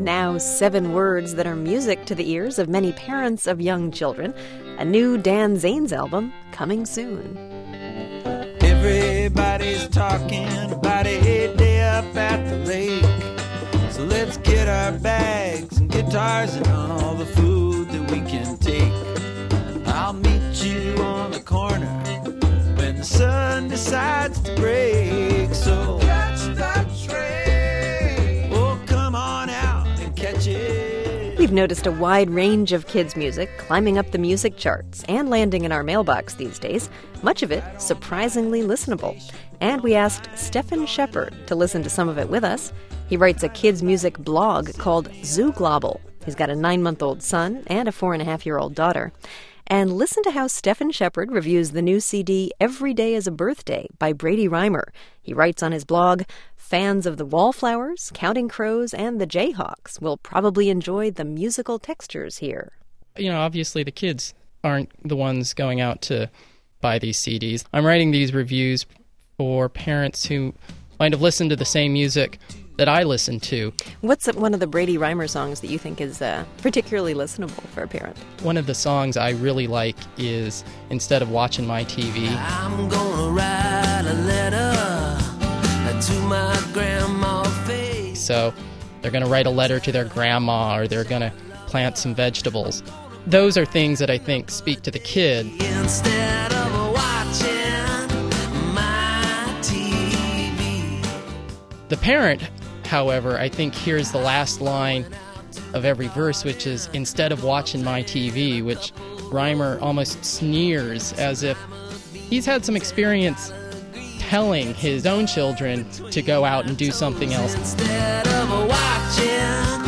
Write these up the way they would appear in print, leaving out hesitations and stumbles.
Now 7 words that are music to the ears of many parents of young children. A new Dan Zanes album coming soon. Everybody's talking about a day up at the lake. So let's get our bags and guitars and all the food that we can take. I'll meet you on the corner when the sun decides to break. So catch that train. Oh, come on out and catch it. We've noticed a wide range of kids' music climbing up the music charts and landing in our mailbox these days, much of it surprisingly listenable. And we asked Stephan Shepard to listen to some of it with us. He writes a kids' music blog called Zooglobble. He's got a 9-month-old son and a 4.5-year-old daughter. And listen to how Stephan Shepard reviews the new CD Every Day is a Birthday by Brady Reimer. He writes on his blog, fans of the Wallflowers, Counting Crows, and the Jayhawks will probably enjoy the musical textures here. You know, obviously the kids aren't the ones going out to buy these CDs. I'm writing these reviews for parents who might have listened to the same music that I listen to. What's one of the Brady Reimer songs that you think is particularly listenable for a parent? One of the songs I really like is Instead of Watching My TV. I'm gonna write a letter to my grandma face. So they're going to write a letter to their grandma, or they're going to plant some vegetables. Those are things that I think speak to the kid. Instead of watching my TV. The parent, however, I think hears the last line of every verse, which is instead of watching my TV, which Reimer almost sneers as if he's had some experience telling his own children to go out and do something else. Instead of watching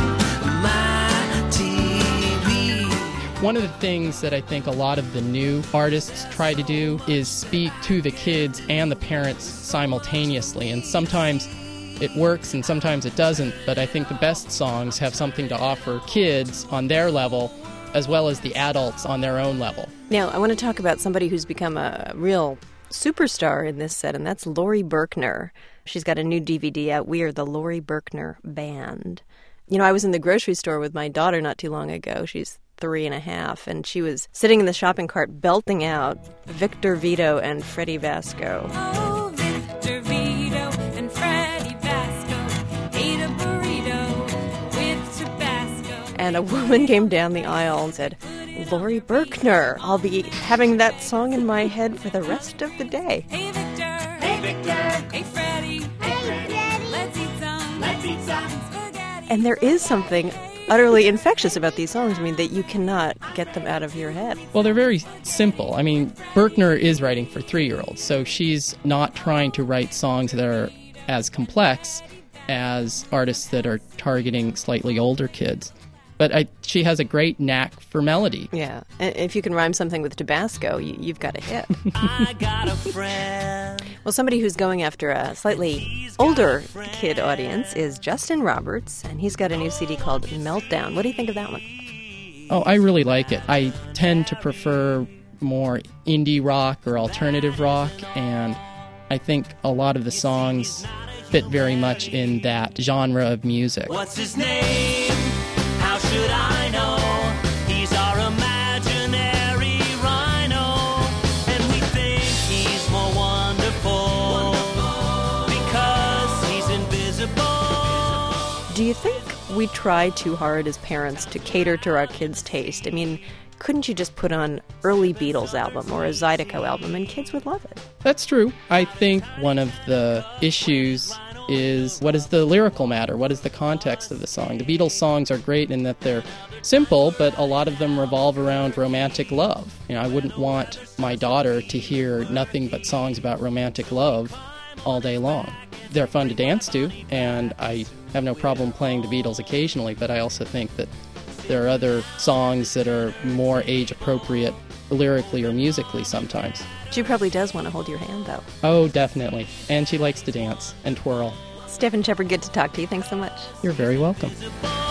my TV. One of the things that I think a lot of the new artists try to do is speak to the kids and the parents simultaneously, and sometimes it works and sometimes it doesn't, but I think the best songs have something to offer kids on their level as well as the adults on their own level. Now, I want to talk about somebody who's become a real superstar in this set, and that's Laurie Berkner. She's got a new DVD out, We Are the Laurie Berkner Band. You know, I was in the grocery store with my daughter not too long ago. She's 3.5, and she was sitting in the shopping cart belting out Victor Vito and Freddie Vasco. Oh, Victor Vito and Freddie Vasco ate a burrito with Tabasco. And a woman came down the aisle and said, Laurie Berkner, I'll be having that song in my head for the rest of the day. Hey Victor, hey Victor, hey Freddie, hey Freddie, let's eat some spaghetti. And there is something utterly infectious about these songs. I mean, that you cannot get them out of your head. Well, they're very simple. I mean, Berkner is writing for 3-year-olds, so she's not trying to write songs that are as complex as artists that are targeting slightly older kids. But she has a great knack for melody. Yeah. And if you can rhyme something with Tabasco, you've got a hit. I got a friend. Well, somebody who's going after a slightly older kid audience is Justin Roberts, and he's got a new CD called Meltdown. What do you think of that one? Oh, I really like it. I tend to prefer more indie rock or alternative rock, and I think a lot of the songs fit very much in that genre of music. What's his name? How should I know? He's our imaginary rhino, and we think he's more wonderful because he's invisible. Do you think we try too hard as parents to cater to our kids' taste? I mean, couldn't you just put on early Beatles album or a Zydeco album and kids would love it? That's true. I think one of the issues is what is the lyrical matter? What is the context of the song? The Beatles songs are great in that they're simple, but a lot of them revolve around romantic love. You know, I wouldn't want my daughter to hear nothing but songs about romantic love all day long. They're fun to dance to, and I have no problem playing the Beatles occasionally, but I also think that there are other songs that are more age-appropriate lyrically or musically sometimes. She probably does want to hold your hand, though. Oh, definitely. And she likes to dance and twirl. Stephan Shepard, good to talk to you. Thanks so much. You're very welcome. Invisible.